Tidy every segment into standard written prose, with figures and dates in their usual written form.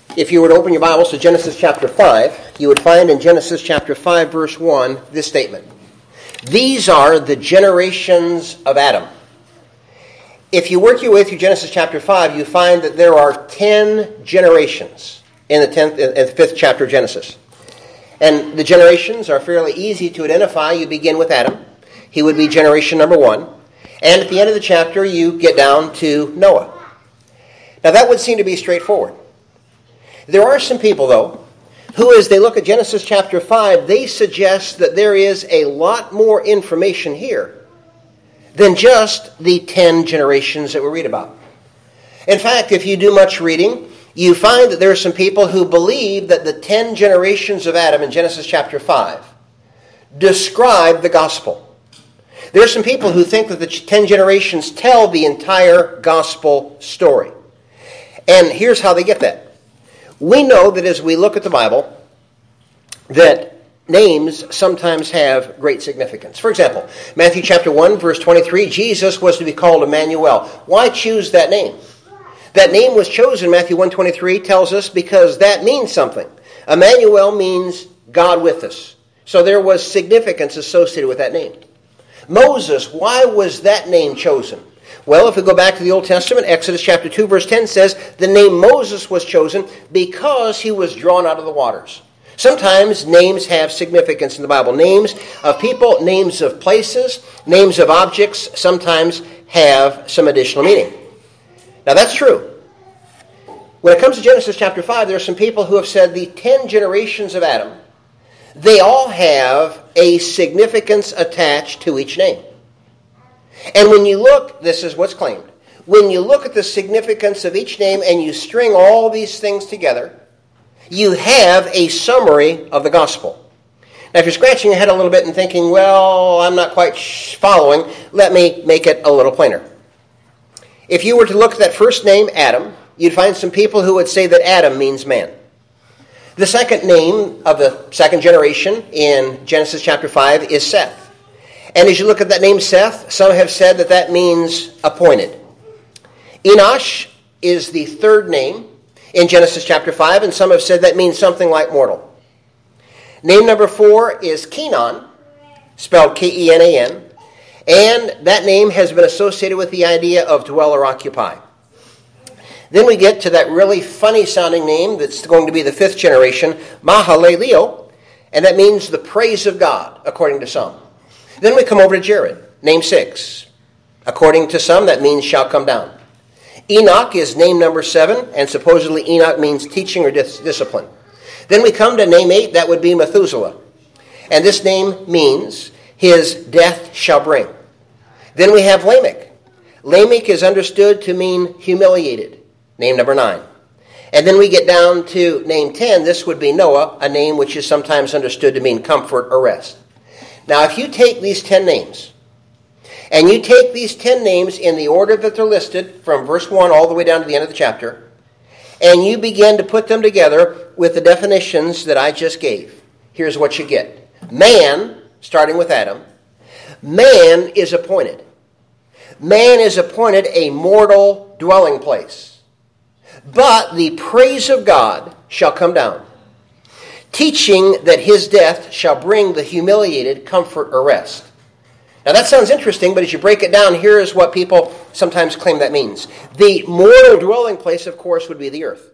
If you were to open your Bibles to Genesis chapter 5, you would find in Genesis chapter 5, verse 1, this statement. These are the generations of Adam. If you work your way through Genesis chapter 5, you find that there are 10 generations in the 5th chapter of Genesis. And the generations are fairly easy to identify. You begin with Adam. He would be generation number 1. And at the end of the chapter, you get down to Noah. Now that would seem to be straightforward. There are some people, though, who, as they look at Genesis chapter 5, they suggest that there is a lot more information here than just the 10 generations that we read about. In fact, if you do much reading, you find that there are some people who believe that the 10 generations of Adam in Genesis chapter 5 describe the gospel. There are some people who think that the 10 generations tell the entire gospel story. And here's how they get that. We know that as we look at the Bible, that names sometimes have great significance. For example, Matthew chapter 1, verse 23, Jesus was to be called Emmanuel. Why choose that name? That name was chosen, Matthew 1:23 tells us, because that means something. Emmanuel means God with us. So there was significance associated with that name. Moses, why was that name chosen? Well, if we go back to the Old Testament, Exodus chapter 2, verse 10 says, the name Moses was chosen because he was drawn out of the waters. Sometimes names have significance in the Bible. Names of people, names of places, names of objects sometimes have some additional meaning. Now that's true. When it comes to Genesis chapter 5, there are some people who have said the 10 generations of Adam, they all have a significance attached to each name. And when you look, this is what's claimed, when you look at the significance of each name and you string all these things together, you have a summary of the gospel. Now, if you're scratching your head a little bit and thinking, well, I'm not quite following, let me make it a little plainer. If you were to look at that first name, Adam, you'd find some people who would say that Adam means man. The second name of the second generation in Genesis chapter 5 is Seth. And as you look at that name Seth, some have said that that means appointed. Enosh is the third name in Genesis chapter 5, and some have said that means something like mortal. Name number 4 is Kenan, spelled Kenan, and that name has been associated with the idea of dwell or occupy. Then we get to that really funny-sounding name that's going to be the 5th generation, Mahalalel, and that means the praise of God, according to some. Then we come over to Jared, name 6. According to some, that means shall come down. Enoch is name number 7, and supposedly Enoch means teaching or discipline. Then we come to name 8, that would be Methuselah. And this name means his death shall bring. Then we have Lamech. Lamech is understood to mean humiliated, name number 9. And then we get down to name 10, this would be Noah, a name which is sometimes understood to mean comfort or rest. Now, if you take these 10 names, and you take these 10 names in the order that they're listed, from verse 1 all the way down to the end of the chapter, and you begin to put them together with the definitions that I just gave, here's what you get. Man, starting with Adam, man is appointed. Man is appointed a mortal dwelling place. But the praise of God shall come down, teaching that his death shall bring the humiliated comfort or rest. Now that sounds interesting, but as you break it down, here is what people sometimes claim that means. The mortal dwelling place, of course, would be the earth.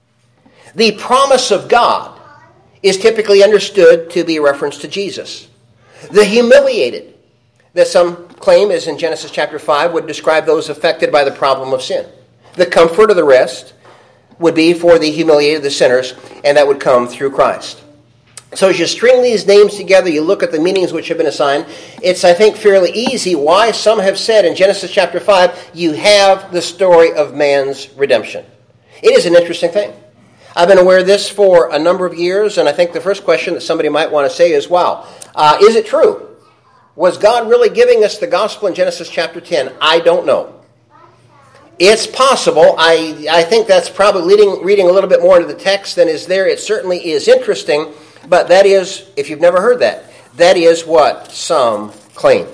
The promise of God is typically understood to be a reference to Jesus. The humiliated, that some claim is in Genesis chapter 5, would describe those affected by the problem of sin. The comfort or the rest would be for the humiliated, the sinners, and that would come through Christ. So as you string these names together, you look at the meanings which have been assigned, it's, I think, fairly easy why some have said in Genesis chapter 5, you have the story of man's redemption. It is an interesting thing. I've been aware of this for a number of years, and I think the first question that somebody might want to say is, wow, is it true? Was God really giving us the gospel in Genesis chapter 10? I don't know. It's possible. I think that's probably reading a little bit more into the text than is there. It certainly is interesting, but that is, if you've never heard that, that is what some claim.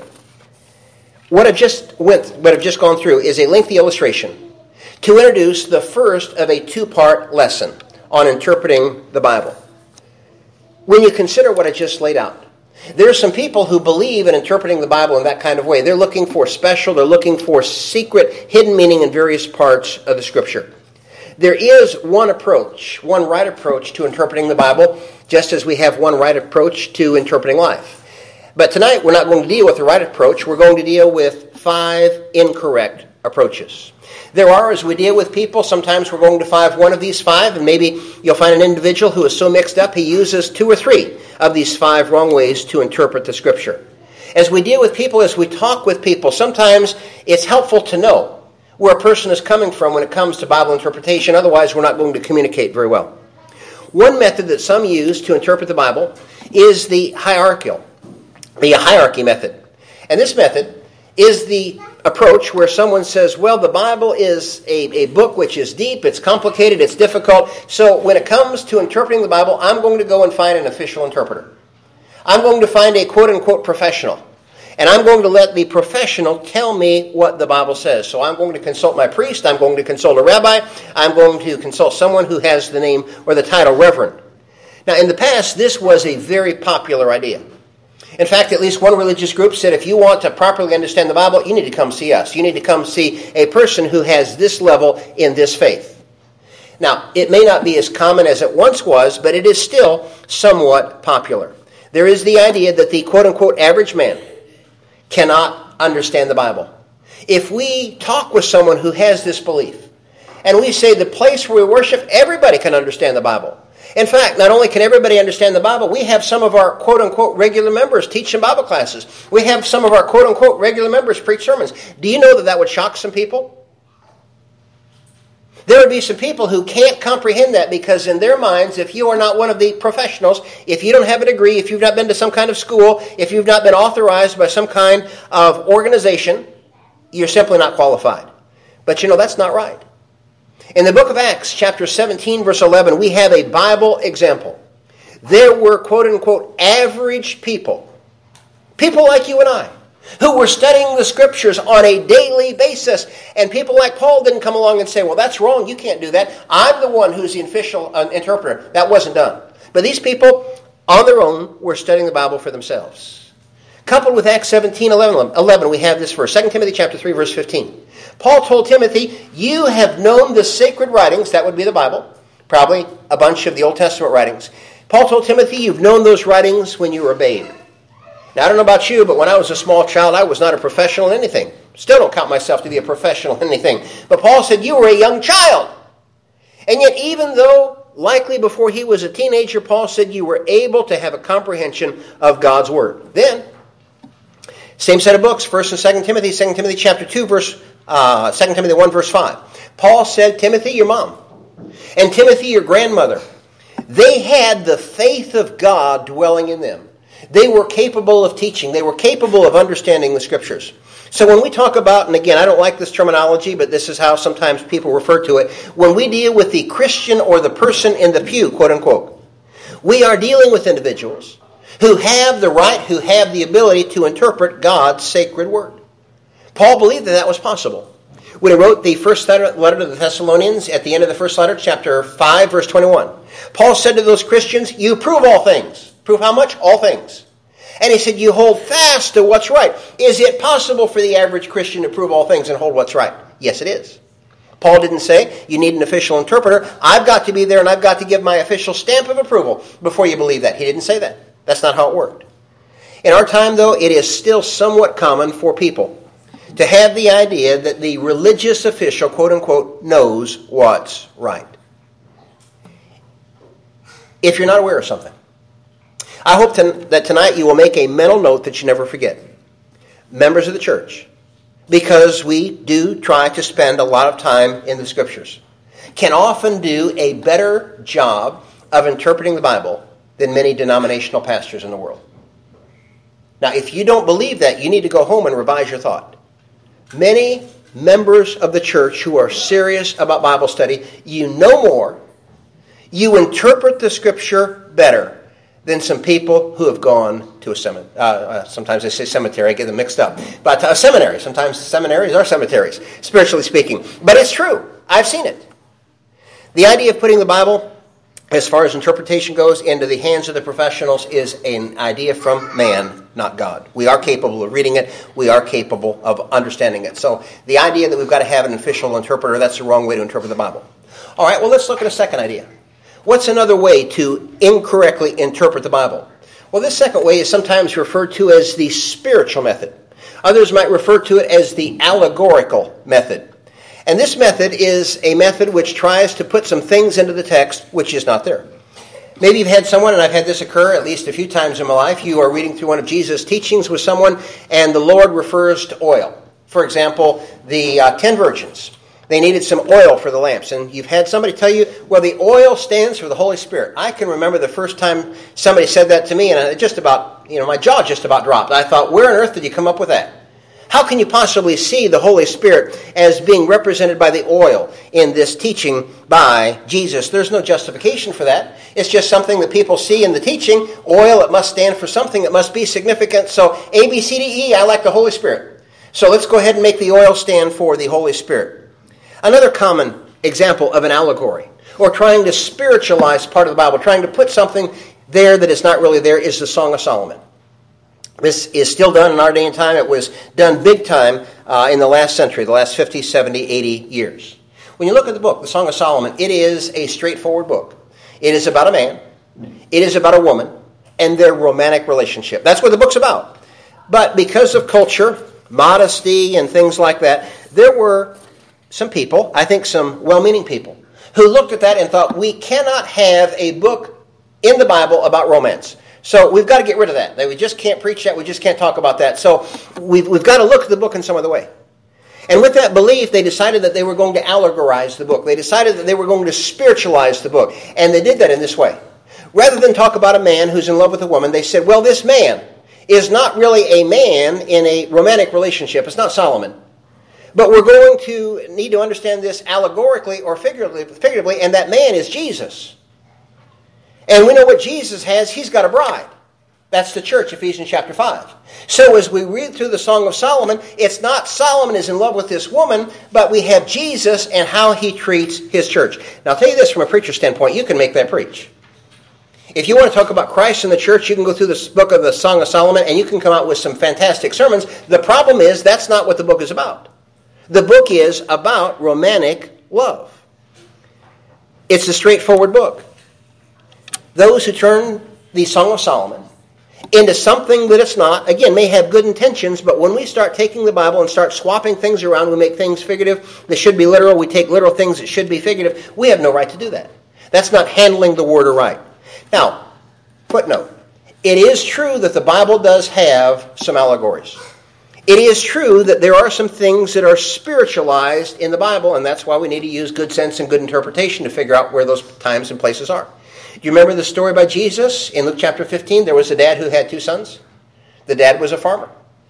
What I've just gone through is a lengthy illustration to introduce the first of a two-part lesson on interpreting the Bible. When you consider what I just laid out, there are some people who believe in interpreting the Bible in that kind of way. They're looking for special, they're looking for secret, hidden meaning in various parts of the Scripture. There is one approach, one right approach to interpreting the Bible, just as we have one right approach to interpreting life. But tonight we're not going to deal with the right approach. We're going to deal with 5 incorrect approaches. There are, as we deal with people, sometimes we're going to find one of these 5, and maybe you'll find an individual who is so mixed up he uses 2 or 3 of these 5 wrong ways to interpret the Scripture. As we deal with people, as we talk with people, sometimes it's helpful to know where a person is coming from when it comes to Bible interpretation. Otherwise, we're not going to communicate very well. One method that some use to interpret the Bible is the hierarchy method. And this method is the approach where someone says, well, the Bible is a book which is deep, it's complicated, it's difficult, so when it comes to interpreting the Bible, I'm going to go and find an official interpreter. I'm going to find a quote-unquote professional, and I'm going to let the professional tell me what the Bible says. So I'm going to consult my priest, I'm going to consult a rabbi, I'm going to consult someone who has the name or the title Reverend. Now, in the past, this was a very popular idea. In fact, at least one religious group said, if you want to properly understand the Bible, you need to come see us. You need to come see a person who has this level in this faith. Now, it may not be as common as it once was, but it is still somewhat popular. There is the idea that the quote-unquote average man cannot understand the Bible. If we talk with someone who has this belief, and we say the place where we worship, everybody can understand the Bible. In fact, not only can everybody understand the Bible, we have some of our quote-unquote regular members teach in Bible classes. We have some of our quote-unquote regular members preach sermons. Do you know that that would shock some people? There would be some people who can't comprehend that because in their minds, if you are not one of the professionals, if you don't have a degree, if you've not been to some kind of school, if you've not been authorized by some kind of organization, you're simply not qualified. But you know, that's not right. In the book of Acts, chapter 17, verse 11, we have a Bible example. There were, quote-unquote, average people like you and I, who were studying the Scriptures on a daily basis. And people like Paul didn't come along and say, well, that's wrong, you can't do that. I'm the one who's the official interpreter. That wasn't done. But these people, on their own, were studying the Bible for themselves. Coupled with Acts 17:11, we have this verse, 2 Timothy chapter 3, verse 15. Paul told Timothy, you have known the sacred writings, that would be the Bible, probably a bunch of the Old Testament writings. Paul told Timothy, you've known those writings when you were a babe. Now, I don't know about you, but when I was a small child, I was not a professional in anything. Still don't count myself to be a professional in anything. But Paul said, you were a young child. And yet, even though likely before he was a teenager, Paul said you were able to have a comprehension of God's Word. Then, same set of books, 1 and 2 Timothy, 2 Timothy chapter 2, 2 Timothy 1, verse 5. Paul said, Timothy, your mom, and Timothy, your grandmother, they had the faith of God dwelling in them. They were capable of teaching. They were capable of understanding the Scriptures. So when we talk about, and again, I don't like this terminology, but this is how sometimes people refer to it, when we deal with the Christian or the person in the pew, quote unquote, we are dealing with individuals who have the right, who have the ability to interpret God's sacred word. Paul believed that that was possible. When he wrote the first letter to the Thessalonians, at the end of the first letter, chapter 5, verse 21, Paul said to those Christians, you prove all things. Prove how much? All things. And he said, you hold fast to what's right. Is it possible for the average Christian to prove all things and hold what's right? Yes, it is. Paul didn't say, you need an official interpreter. I've got to be there and I've got to give my official stamp of approval before you believe that. He didn't say that. That's not how it worked. In our time, though, it is still somewhat common for people to have the idea that the religious official, quote unquote, knows what's right. If you're not aware of something, I hope that tonight you will make a mental note that you never forget. Members of the church, because we do try to spend a lot of time in the Scriptures, can often do a better job of interpreting the Bible than many denominational pastors in the world. Now, if you don't believe that, you need to go home and revise your thought. Many members of the church who are serious about Bible study, you know more, you interpret the Scripture better than some people who have gone to a seminary. Sometimes I say cemetery, I get them mixed up. But a seminary. Sometimes seminaries are cemeteries, spiritually speaking. But it's true. I've seen it. The idea of putting the Bible as far as interpretation goes, into the hands of the professionals is an idea from man, not God. We are capable of reading it. We are capable of understanding it. So the idea that we've got to have an official interpreter, that's the wrong way to interpret the Bible. All right, well, let's look at a second idea. What's another way to incorrectly interpret the Bible? Well, this second way is sometimes referred to as the spiritual method. Others might refer to it as the allegorical method. And this method is a method which tries to put some things into the text which is not there. Maybe you've had someone, and I've had this occur at least a few times in my life, you are reading through one of Jesus' teachings with someone, and the Lord refers to oil. For example, the 10 virgins. They needed some oil for the lamps. And you've had somebody tell you, well, the oil stands for the Holy Spirit. I can remember the first time somebody said that to me, and it just about, my jaw just about dropped. I thought, where on earth did you come up with that? How can you possibly see the Holy Spirit as being represented by the oil in this teaching by Jesus? There's no justification for that. It's just something that people see in the teaching. Oil, it must stand for something. It must be significant. So A, B, C, D, E, I like the Holy Spirit. So let's go ahead and make the oil stand for the Holy Spirit. Another common example of an allegory, or trying to spiritualize part of the Bible, trying to put something there that is not really there, is the Song of Solomon. This is still done in our day and time. It was done big time in the last century, the last 50, 70, 80 years. When you look at the book, the Song of Solomon, it is a straightforward book. It is about a man, it is about a woman, and their romantic relationship. That's what the book's about. But because of culture, modesty, and things like that, there were some people, I think some well-meaning people, who looked at that and thought, we cannot have a book in the Bible about romance. So we've got to get rid of that. We just can't preach that. We just can't talk about that. So we've got to look at the book in some other way. And with that belief, they decided that they were going to allegorize the book. They decided that they were going to spiritualize the book. And they did that in this way. Rather than talk about a man who's in love with a woman, they said, well, this man is not really a man in a romantic relationship. It's not Solomon. But we're going to need to understand this allegorically or figuratively, and that man is Jesus. And we know what Jesus has. He's got a bride. That's the church, Ephesians chapter 5. So as we read through the Song of Solomon, it's not Solomon is in love with this woman, but we have Jesus and how he treats his church. Now I'll tell you this from a preacher's standpoint, you can make that preach. If you want to talk about Christ and the church, you can go through this book of the Song of Solomon and you can come out with some fantastic sermons. The problem is that's not what the book is about. The book is about romantic love. It's a straightforward book. Those who turn the Song of Solomon into something that it's not, again, may have good intentions, but when we start taking the Bible and start swapping things around, we make things figurative that should be literal, we take literal things that should be figurative, we have no right to do that. That's not handling the Word right. Now, footnote, it is true that the Bible does have some allegories. It is true that there are some things that are spiritualized in the Bible, and that's why we need to use good sense and good interpretation to figure out where those times and places are. Do you remember the story by Jesus? In Luke chapter 15, there was a dad who had 2 sons. The dad was a farmer.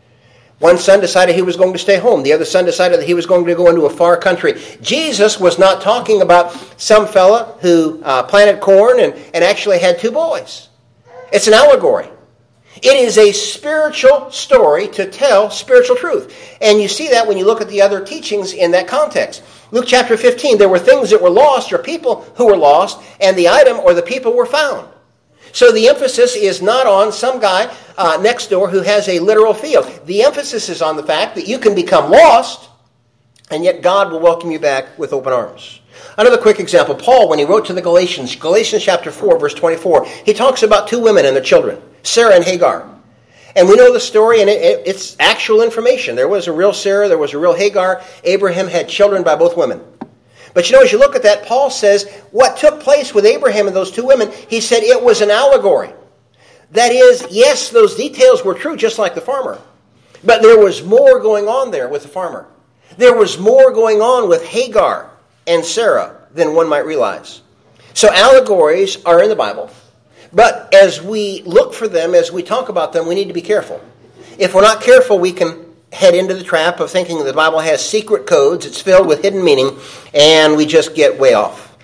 One son decided he was going to stay home. The other son decided that he was going to go into a far country. Jesus was not talking about some fella who planted corn and actually had 2 boys. It's an allegory. It is a spiritual story to tell spiritual truth. And you see that when you look at the other teachings in that context. Luke chapter 15, there were things that were lost or people who were lost, and the item or the people were found. So the emphasis is not on some guy next door who has a literal field. The emphasis is on the fact that you can become lost, and yet God will welcome you back with open arms. Another quick example, Paul, when he wrote to the Galatians chapter 4, verse 24, he talks about 2 women and their children, Sarah and Hagar. And we know the story, and it's actual information. There was a real Sarah, there was a real Hagar. Abraham had children by both women. But as you look at that, Paul says what took place with Abraham and those 2 women, he said it was an allegory. That is, yes, those details were true, just like the farmer. But there was more going on there with the farmer. There was more going on with Hagar and Sarah than one might realize. So allegories are in the Bible. But as we look for them, as we talk about them, we need to be careful. If we're not careful, we can head into the trap of thinking that the Bible has secret codes, it's filled with hidden meaning, and we just get way off.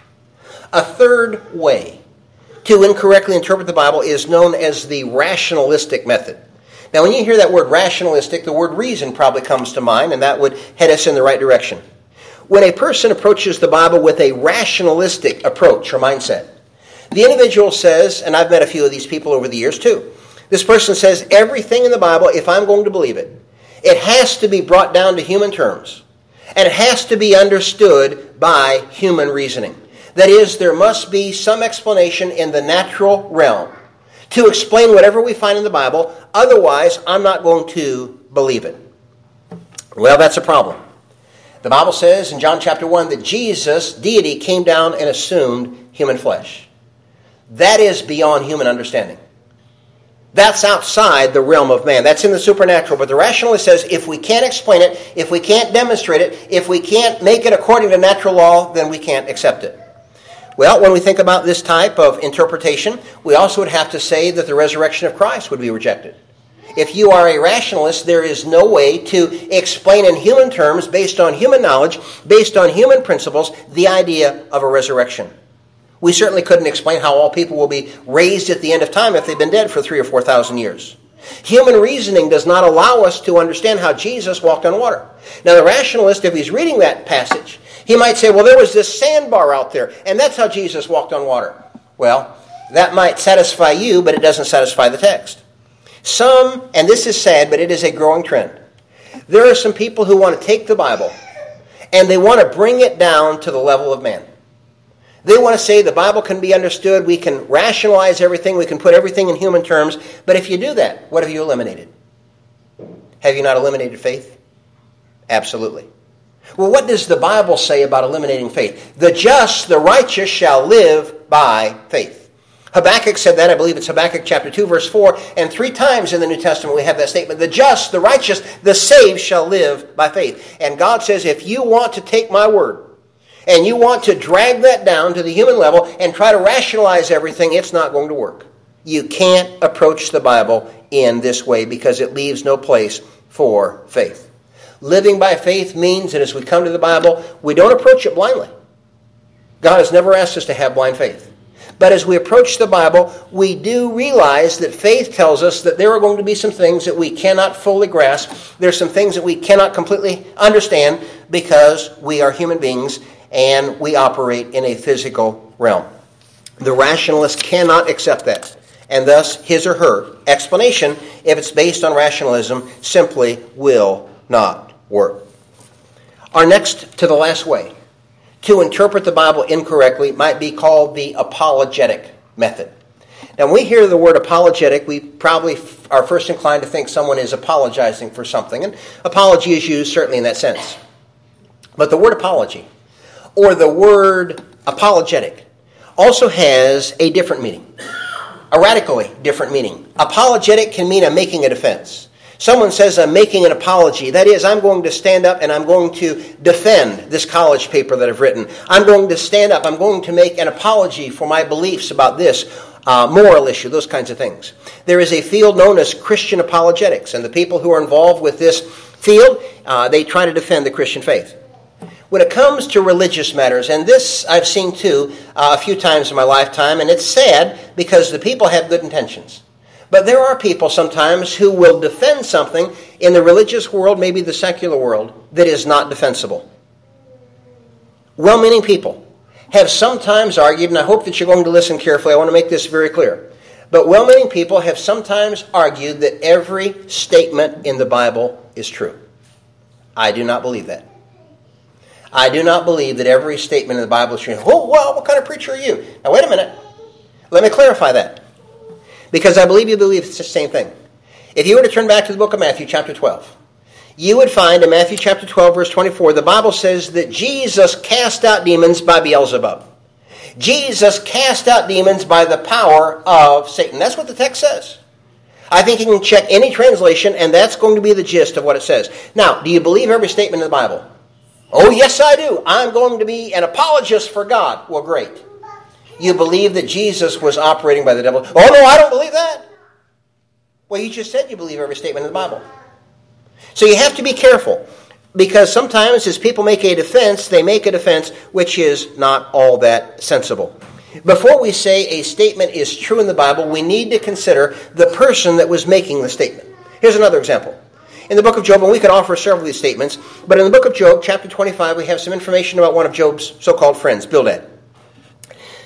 A third way to incorrectly interpret the Bible is known as the rationalistic method. Now, when you hear that word rationalistic, the word reason probably comes to mind, and that would head us in the right direction. When a person approaches the Bible with a rationalistic approach or mindset, The individual says, and I've met a few of these people over the years too, this person says everything in the Bible, if I'm going to believe it, it has to be brought down to human terms. And it has to be understood by human reasoning. That is, there must be some explanation in the natural realm to explain whatever we find in the Bible. Otherwise, I'm not going to believe it. Well, that's a problem. The Bible says in John chapter 1 that Jesus, deity, came down and assumed human flesh. That is beyond human understanding. That's outside the realm of man. That's in the supernatural. But the rationalist says if we can't explain it, if we can't demonstrate it, if we can't make it according to natural law, then we can't accept it. Well, when we think about this type of interpretation, we also would have to say that the resurrection of Christ would be rejected. If you are a rationalist, there is no way to explain in human terms, based on human knowledge, based on human principles, the idea of a resurrection. We certainly couldn't explain how all people will be raised at the end of time if they've been dead for 3,000 or 4,000 years. Human reasoning does not allow us to understand how Jesus walked on water. Now, the rationalist, if he's reading that passage, he might say, well, there was this sandbar out there, and that's how Jesus walked on water. Well, that might satisfy you, but it doesn't satisfy the text. Some, and this is sad, but it is a growing trend, there are some people who want to take the Bible, and they want to bring it down to the level of man. They want to say the Bible can be understood, we can rationalize everything, we can put everything in human terms, but if you do that, what have you eliminated? Have you not eliminated faith? Absolutely. Well, what does the Bible say about eliminating faith? The just, the righteous shall live by faith. Habakkuk said that, I believe it's Habakkuk chapter 2, verse 4, and 3 times in the New Testament we have that statement. The just, the righteous, the saved shall live by faith. And God says, if you want to take my word, and you want to drag that down to the human level and try to rationalize everything, it's not going to work. You can't approach the Bible in this way because it leaves no place for faith. Living by faith means that as we come to the Bible, we don't approach it blindly. God has never asked us to have blind faith. But as we approach the Bible, we do realize that faith tells us that there are going to be some things that we cannot fully grasp. There's some things that we cannot completely understand because we are human beings and we operate in a physical realm. The rationalist cannot accept that. And thus, his or her explanation, if it's based on rationalism, simply will not work. Our next to the last way to interpret the Bible incorrectly might be called the apologetic method. Now, when we hear the word apologetic, we probably are first inclined to think someone is apologizing for something. And apology is used certainly in that sense. But the word apology, or the word apologetic, also has a different meaning, a radically different meaning. Apologetic can mean I'm making a defense. Someone says I'm making an apology. That is, I'm going to stand up and I'm going to defend this college paper that I've written. I'm going to stand up. I'm going to make an apology for my beliefs about this moral issue, those kinds of things. There is a field known as Christian apologetics, and the people who are involved with this field, they try to defend the Christian faith. When it comes to religious matters, and this I've seen too a few times in my lifetime, and it's sad because the people have good intentions. But there are people sometimes who will defend something in the religious world, maybe the secular world, that is not defensible. Well-meaning people have sometimes argued, and I hope that you're going to listen carefully, I want to make this very clear, but well-meaning people have sometimes argued that every statement in the Bible is true. I do not believe that. I do not believe that every statement in the Bible is true. Oh, well, what kind of preacher are you? Now, wait a minute. Let me clarify that. Because I believe you believe it's the same thing. If you were to turn back to the book of Matthew, chapter 12, you would find in Matthew chapter 12, verse 24, the Bible says that Jesus cast out demons by Beelzebub. Jesus cast out demons by the power of Satan. That's what the text says. I think you can check any translation, and that's going to be the gist of what it says. Now, do you believe every statement in the Bible? Oh, yes, I do. I'm going to be an apologist for God. Well, great. You believe that Jesus was operating by the devil. Oh, no, I don't believe that. Well, you just said you believe every statement in the Bible. So you have to be careful, because sometimes as people make a defense, they make a defense which is not all that sensible. Before we say a statement is true in the Bible, we need to consider the person that was making the statement. Here's another example. In the book of Job, and we could offer several of these statements, but in the book of Job, chapter 25, we have some information about one of Job's so-called friends, Bildad.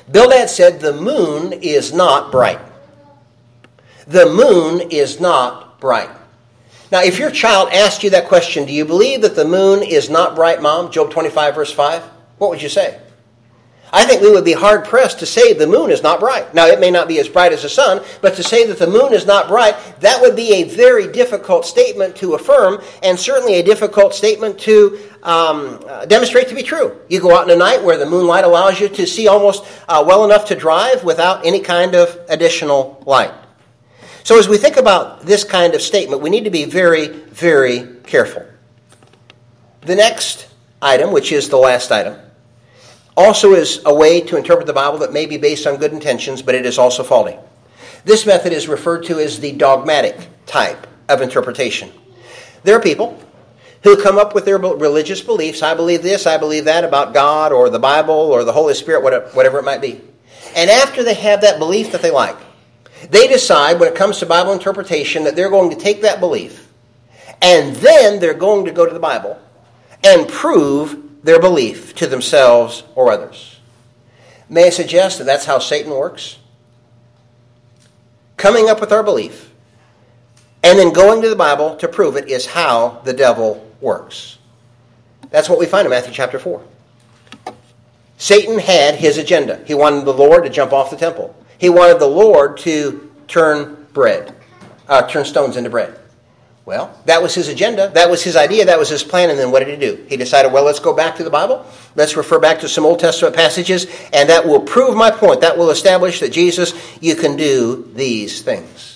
Bildad said the moon is not bright. The moon is not bright. Now, if your child asked you that question, do you believe that the moon is not bright, Mom? Job 25, verse 5. What would you say? I think we would be hard-pressed to say the moon is not bright. Now, it may not be as bright as the sun, but to say that the moon is not bright, that would be a very difficult statement to affirm, and certainly a difficult statement to demonstrate to be true. You go out in the night where the moonlight allows you to see almost well enough to drive without any kind of additional light. So as we think about this kind of statement, we need to be very, very careful. The next item, which is the last item, also is a way to interpret the Bible that may be based on good intentions, but it is also faulty. This method is referred to as the dogmatic type of interpretation. There are people who come up with their religious beliefs. I believe this, I believe that about God or the Bible or the Holy Spirit, whatever it might be. And after they have that belief that they like, they decide when it comes to Bible interpretation that they're going to take that belief and then they're going to go to the Bible and prove their belief to themselves or others. May I suggest that that's how Satan works? Coming up with our belief and then going to the Bible to prove it is how the devil works. That's what we find in Matthew chapter 4. Satan had his agenda. He wanted the Lord to jump off the temple. He wanted the Lord to turn stones into bread. Well, that was his agenda. That was his idea. That was his plan. And then what did he do? He decided, well, let's go back to the Bible. Let's refer back to some Old Testament passages, and that will prove my point. That will establish that, Jesus, you can do these things.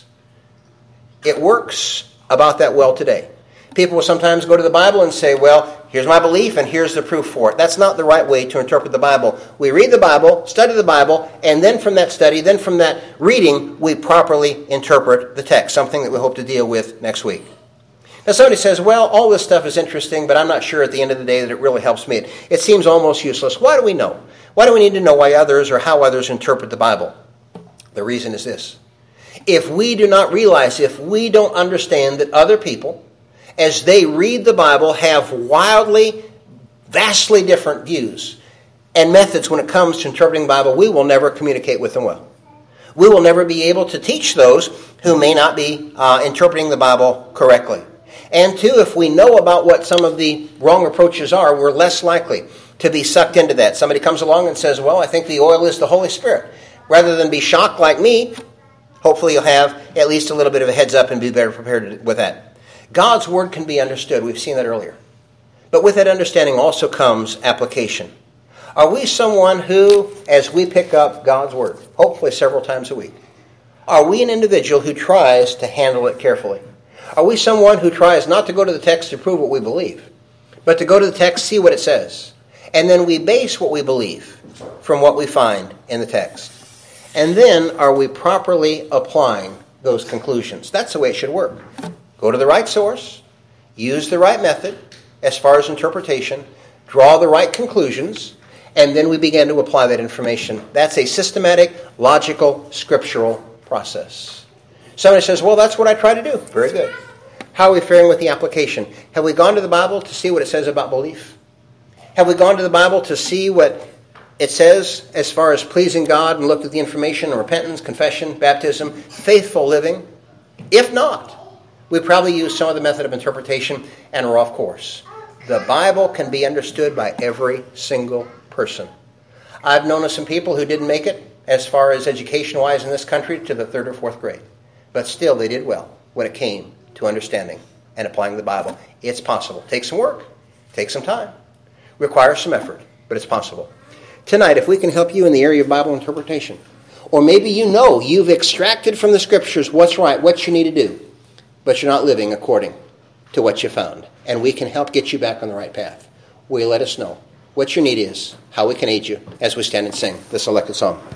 It works about that well today. People will sometimes go to the Bible and say, well, here's my belief and here's the proof for it. That's not the right way to interpret the Bible. We read the Bible, study the Bible, and then from that study, then from that reading, we properly interpret the text, something that we hope to deal with next week. Now somebody says, well, all this stuff is interesting, but I'm not sure at the end of the day that it really helps me. It seems almost useless. Why do we know? Why do we need to know why others or how others interpret the Bible? The reason is this. If we do not realize, if we don't understand that other people, as they read the Bible, have wildly, vastly different views and methods when it comes to interpreting the Bible, we will never communicate with them well. We will never be able to teach those who may not be interpreting the Bible correctly. And two, if we know about what some of the wrong approaches are, we're less likely to be sucked into that. Somebody comes along and says, well, I think the oil is the Holy Spirit. Rather than be shocked like me, hopefully you'll have at least a little bit of a heads up and be better prepared with that. God's word can be understood. We've seen that earlier. But with that understanding also comes application. Are we someone who, as we pick up God's word, hopefully several times a week, are we an individual who tries to handle it carefully? Are we someone who tries not to go to the text to prove what we believe, but to go to the text, see what it says, and then we base what we believe from what we find in the text? And then are we properly applying those conclusions? That's the way it should work. Go to the right source, use the right method as far as interpretation, draw the right conclusions, and then we begin to apply that information. That's a systematic, logical, scriptural process. Somebody says, well, that's what I try to do. Very good. How are we faring with the application? Have we gone to the Bible to see what it says about belief? Have we gone to the Bible to see what it says as far as pleasing God and looked at the information on repentance, confession, baptism, faithful living? If not, we probably use some of the method of interpretation and are off course. The Bible can be understood by every single person. I've known of some people who didn't make it as far as education-wise in this country to the 3rd or 4th grade. But still they did well when it came to understanding and applying the Bible. It's possible. Takes some work. Takes some time. Requires some effort. But it's possible. Tonight, if we can help you in the area of Bible interpretation, or maybe you know you've extracted from the Scriptures what's right, what you need to do, but you're not living according to what you found, and we can help get you back on the right path, will you let us know what your need is, how we can aid you as we stand and sing this selected song?